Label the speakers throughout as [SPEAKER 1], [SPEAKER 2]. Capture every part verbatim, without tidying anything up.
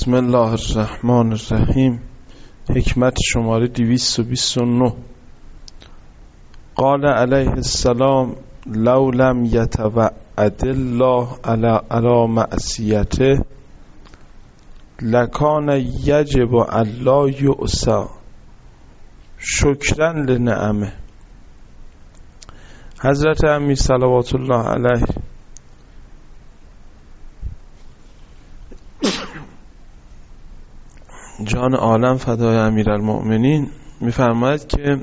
[SPEAKER 1] بسم الله الرحمن الرحیم. حکمت شماره دویست و بیست و نه. قال علیه السلام لو لم یتوعد الله علی معصیته لکان یجب الله یعصی شکرا لنعمه. حضرت امیر صلوات الله علیه جان عالم فدای امیرالمؤمنین میفرماید که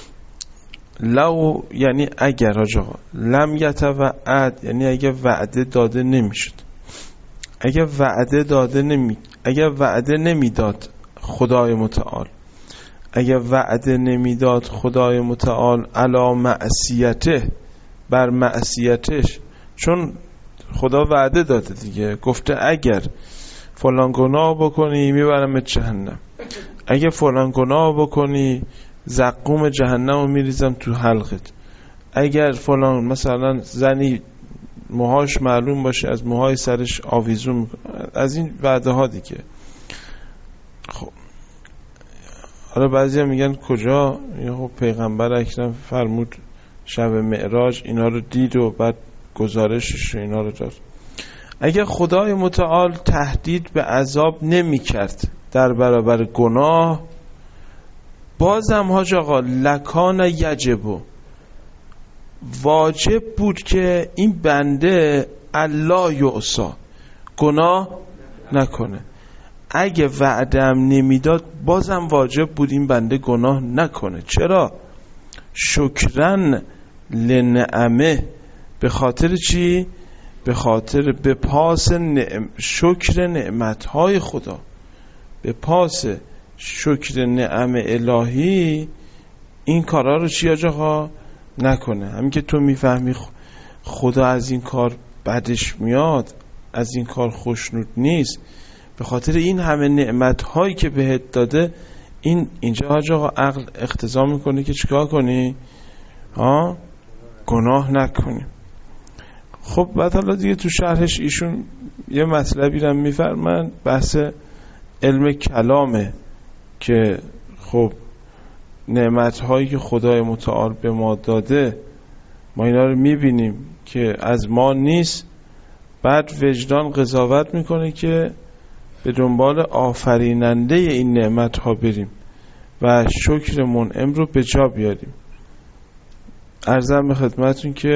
[SPEAKER 1] لو یعنی اگر آجا لم یتوعد یعنی اگر وعده داده نمیشد، اگر وعده داده نمی اگر وعده نمیداد خدای متعال اگر وعده نمیداد خدای متعال علی معصیته بر معصیتش، چون خدا وعده داده دیگه، گفته اگر فلان گناه بکنی میبرمت جهنم، اگه فلان گناه بکنی زقوم جهنم رو میریزم تو حلقت، اگر فلان مثلا زنی موهاش معلوم باشه از موهای سرش آویزون میکنه، از این وعده ها دیگه. خب حالا بعضی هم میگن کجا؟ خب پیغمبر اکرم فرمود شب معراج اینا رو دید و بعد گزارشش اینا رو داد. اگر خدای متعال تهدید به عذاب نمی کرد در برابر گناه، بازم حاج آقا لکان یجب واجب بود که این بنده الله یعصی گناه نکنه. اگه وعدم نمیداد بازم واجب بود این بنده گناه نکنه. چرا؟ شکرن لنعمه. به خاطر چی؟ به خاطر به پاس نعم شکر نعمتهای خدا، به پاس شکر نعم الهی این کارا رو چی آجاها نکنه. همین که تو میفهمی خدا از این کار بدش میاد، از این کار خوشنود نیست، به خاطر این همه نعمتهایی که بهت داده، این اینجا آجاها عقل اقتضا میکنه که چیکار کنی؟ ها؟ گناه نکنی. خب بعد حالا دیگه تو شرحش ایشون یه مطلبی رو میفرمند، بحث علم کلامه که خب نعمت‌هایی که خدای متعال به ما داده ما اینا رو میبینیم که از ما نیست، بعد وجدان قضاوت میکنه که به دنبال آفریننده این نعمت‌ها بریم و شکر منعم رو به جا بیاریم. عرضم به خدمتون که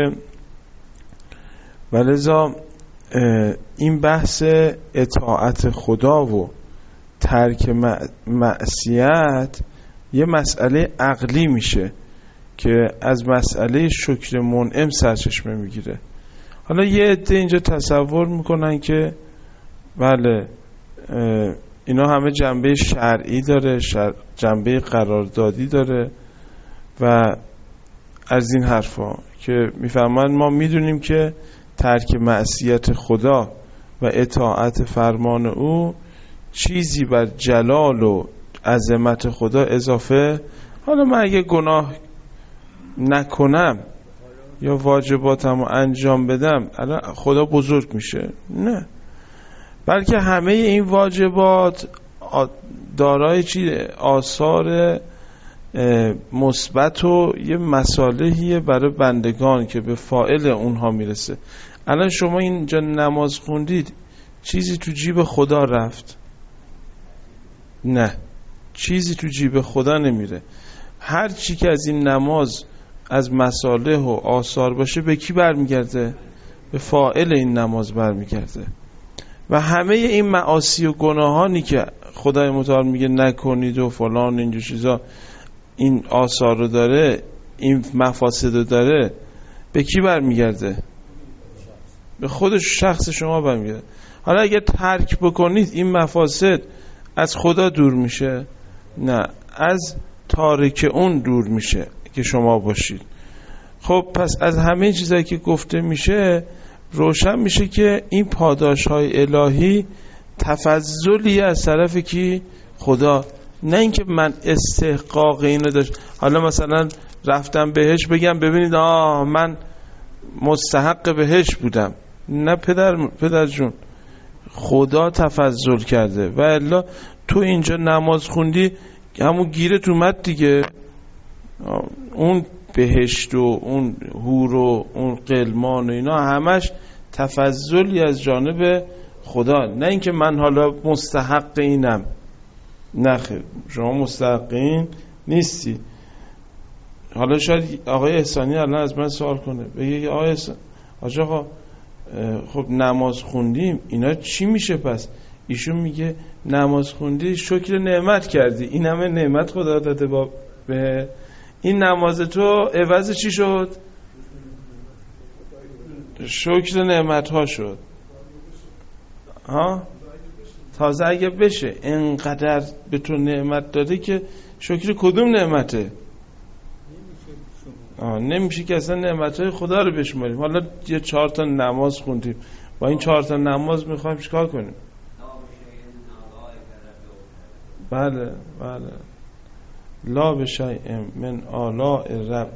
[SPEAKER 1] ولذا این بحث اطاعت خدا و ترک معصیت یه مسئله عقلی میشه که از مسئله شکر منعم سرچشمه میگیره. حالا یه عده اینجا تصور میکنن که بله اینا همه جنبه شرعی داره، جنبه قراردادی داره و از این حرفا که میفهمن ما میدونیم که ترک معصیت خدا و اطاعت فرمان او چیزی بر جلال و عظمت خدا اضافه. حالا من اگه گناه نکنم یا واجباتم رو انجام بدم الان خدا بزرگ میشه؟ نه، بلکه همه این واجبات دارای چی؟ آثار مثبت و یه مصالحیه برای بندگان که به فاعل اونها میرسه. الان شما اینجا نماز خوندید، چیزی تو جیب خدا رفت؟ نه، چیزی تو جیب خدا نمیره. هر چی که از این نماز از مصالح و آثار باشه به کی برمیگرده؟ به فاعل این نماز برمیگرده. و همه این معاصی و گناهانی که خدای متعال میگه نکنید و فلان اینجور چیزا، این آثار رو داره، این مفاسد رو داره، به کی برمیگرده؟ به خود شخص شما برمیگرده. حالا اگه ترک بکنید این مفاسد از خدا دور میشه؟ نه، از تارک اون دور میشه که شما باشید. خب پس از همه چیزایی که گفته میشه روشن میشه که این پاداش های الهی تفضلی از طرف کی؟ خدا. نه اینکه من استحقاق اینو داشت، حالا مثلا رفتم بهش بگم ببینید آه من مستحق بهش بودم. نه پدر پدر جون، خدا تفضل کرده. و الا تو اینجا نماز خوندی همون گیرت اومد دیگه، اون بهشت و اون حور و اون قلمان و اینا همش تفضلی از جانب خدا، نه اینکه من حالا مستحق اینم. نه خیر، شما مستحق این نیستی. حالا شاید آقای احسانی الان از من سوال کنه، بگه آقای احسانی آقا خب نماز خوندیم اینا چی میشه پس؟ ایشون میگه نماز خوندی شکر نعمت کردی، این همه نعمت خدا داده با به این نماز تو عوض چی شد؟ شکر نعمت ها شد. ها تازه اگه بشه انقدر به تو نعمت داده که شکر کدوم نعمته؟ آه نمیشه که اصلا نعمتهای خدا رو بشماریم. حالا یه چهار تا نماز خوندیم، با این چهار تا نماز میخوایم چیکار کنیم؟ بله بله لا بشیء من آلاء رب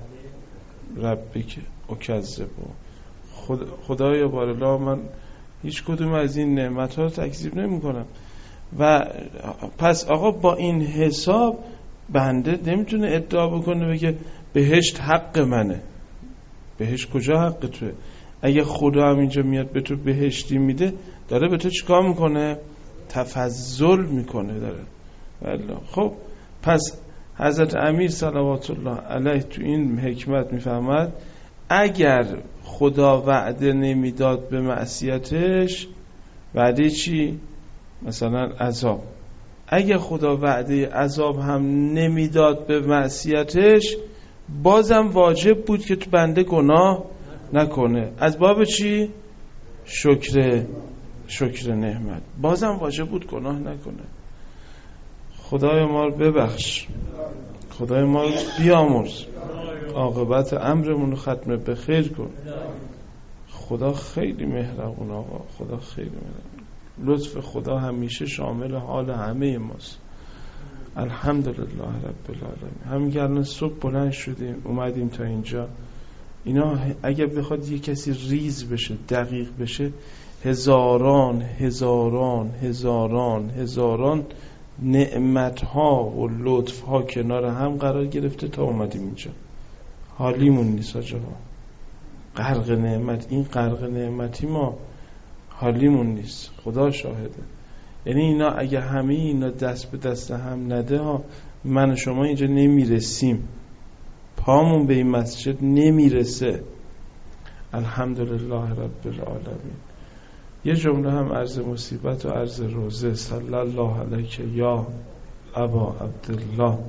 [SPEAKER 1] ربک اکذبه. خدا خدایا بارالله من هیچ کدوم از این نعمت‌ها رو تکذیب نمی‌کنم. و پس آقا با این حساب بنده نمیتونه ادعا بکنه بگه بهشت حق منه. بهشت کجا حق توه؟ اگه خدا هم اینجا میاد به تو بهشتی میده، داره به تو چیکار میکنه؟ تفضل میکنه داره. والله خب پس حضرت امیر صلوات الله علیه تو این حکمت میفهمد اگر خدا وعده نمیداد به معصیتش، وعده چی؟ مثلا عذاب. اگر خدا وعده عذاب هم نمیداد به معصیتش، بازم واجب بود که تو بنده گناه نکنه. از باب چی؟ شکر شکر نعمت. بازم واجب بود گناه نکنه. خدای ما رو ببخش، خدای ما رو بیامرز، عاقبت امرمون رو ختم به خیر کن. خدا خیلی مهربون آقا، خدا خیلی مهربون. لطف خدا همیشه شامل حال همه ماست. الحمدلله رب العالمین. همین که الان صبح بلند شدیم اومدیم تا اینجا، اینا اگه بخواد یه کسی ریز بشه دقیق بشه، هزاران هزاران هزاران هزاران نعمت‌ها و لطف‌ها کنار هم قرار گرفته تا اومدیم اینجا. حالیمون نیست آجا، غرق نعمت، این غرق نعمتی ما حالیمون نیست، خدا شاهده. یعنی اینا اگه همه اینا دست به دست هم نده ها، من و شما اینجا نمیرسیم، پامون به این مسجد نمیرسه. الحمدلله رب العالمین. یه جمله هم عرض مصیبت و عرض روزه. صلی الله علیک یا ابا عبدالله.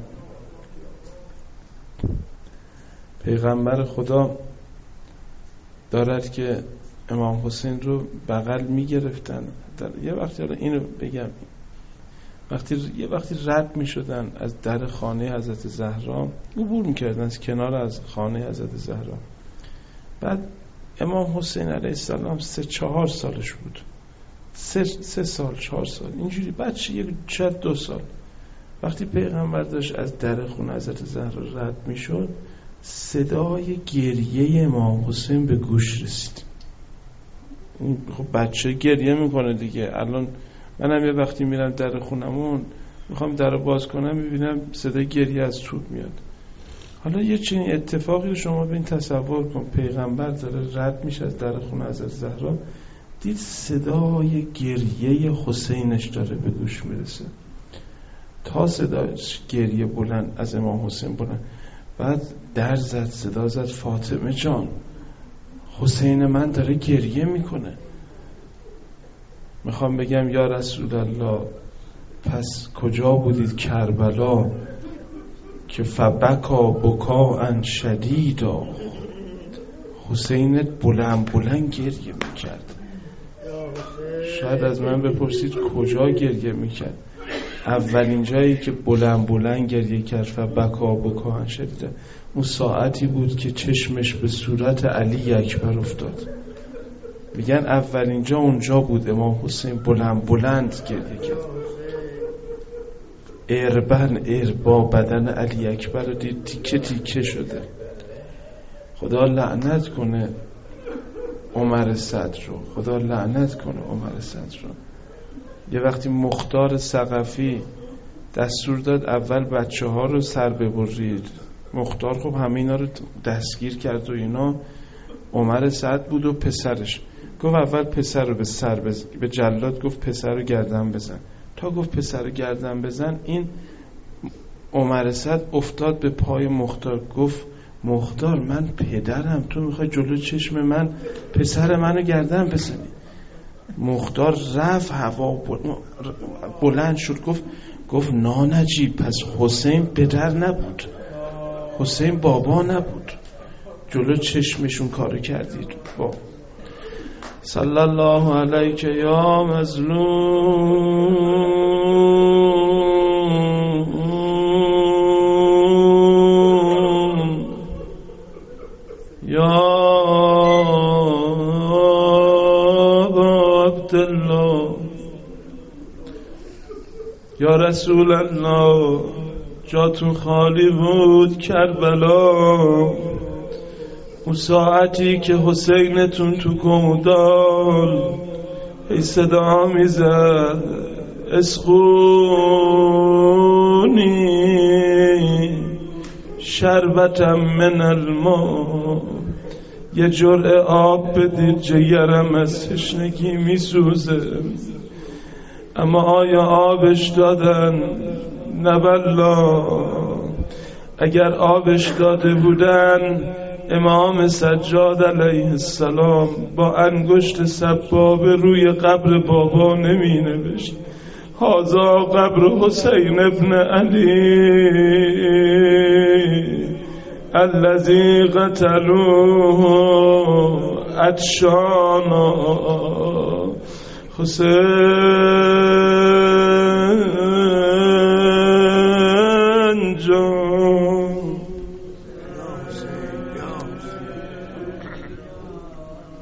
[SPEAKER 1] پیغمبر خدا دارد که امام حسین رو بغل می گرفتن. یه وقتی اینو بگم، وقتی یه وقتی رد می شدن از در خانه حضرت زهرا، عبور می کردن از کنار از خانه حضرت زهرا، بعد امام حسین علیه السلام سه چهار سالش بود، سه, سه سال چهار سال اینجوری، بچه یک شاید دو سال. وقتی پیغمبر داشت از در خونه حضرت زهرا رد می شد، صدای گریه امام حسین به گوش رسید. خب بچه گریه میکنه دیگه. الان منم یه وقتی میرم در خونمون میخوام در رو باز کنم، میبینم صدای گریه از توپ میاد. حالا یه چنین اتفاقی رو شما ببین تصور کن، پیغمبر داره رد میشه از در خونه حضرت زهرا، دید صدای گریه حسینش داره به گوش میرسه، تا صدای گریه بلند از امام حسین بلند. بعد در زد، صدا زد فاطمه جان، حسین من داره گریه میکنه. میخوام بگم یا رسول الله، پس کجا بودید کربلا که فبکا بکا ان شدیدا؟ حسینت بلند بلند گریه میکرد. شاید از من بپرسید کجا گریه میکرد؟ اولین جایی که بلند بلند گریه کرد فبکا بکا ان شدیدا، اون ساعتی بود که چشمش به صورت علی اکبر افتاد. میگن اولین جا اونجا بود امام حسین بلند بلند گریه کرد. اربن اربا بدن علی اکبر رو دید تیکه تیکه شده. خدا لعنت کنه عمر صدر رو، خدا لعنت کنه عمر صدر رو. یه وقتی مختار ثقفی دستور داد اول بچه ها رو سر ببرید، مختار خب همه اینا رو دستگیر کرد و اینا، عمر سعد بود و پسرش، گفت اول پسر رو به سر بزن، به جلاد گفت پسر رو گردن بزن. تا گفت پسر رو گردن بزن، این عمر سعد افتاد به پای مختار، گفت مختار من پدرم، تو میخوای جلو چشم من پسر منو گردن بزنی؟ مختار رفت هوا بلند شد، گفت گفت نانجیب، پس حسین پدر نبود، حسین بابا نبود، جلو چشمشون کارو کردید. با صلی الله علیک یا مظلوم یا عبدالله یا رسول الله، جاتون خالی بود کربلا، اون ساعتی که حسینتون تو گمدال ای صدا میزد اسقونی شربتم من الماء، یه جرعه آب بدید جگرم از تشنگی میسوزه. اما آیا آبش دادن؟ نه والله. اگر آبش داده بودن امام سجاد علیه السلام با انگشت سبابه روی قبر بابا نمی نوشت هذا قبر حسین ابن علی الذی قتلوه عطشانا. حسین جان